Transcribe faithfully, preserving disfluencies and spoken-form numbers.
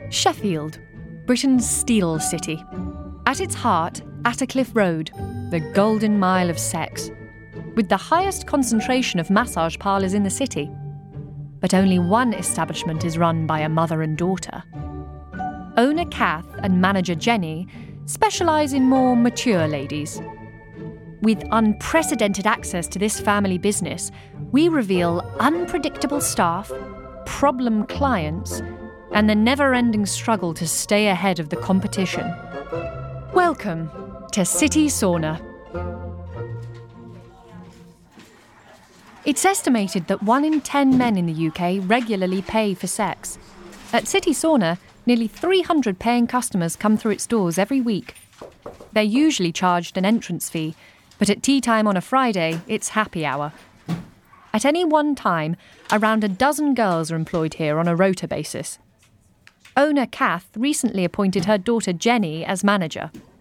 Sheffield, Britain's steel city. At its heart, Attercliffe Road, the golden mile of sex, with the highest concentration of massage parlours in the city. But only one establishment is run by a mother and daughter. Owner Kath and manager Jenny specialise in more mature ladies. With unprecedented access to this family business, we reveal unpredictable staff, problem clients, and the never-ending struggle to stay ahead of the competition. Welcome to City Sauna. It's estimated that one in ten men in the U K regularly pay for sex. At City Sauna, nearly three hundred paying customers come through its doors every week. They're usually charged an entrance fee, but at tea time on a Friday, it's happy hour. At any one time, around a dozen girls are employed here on a rota basis. Owner Kath recently appointed her daughter Jenny as manager.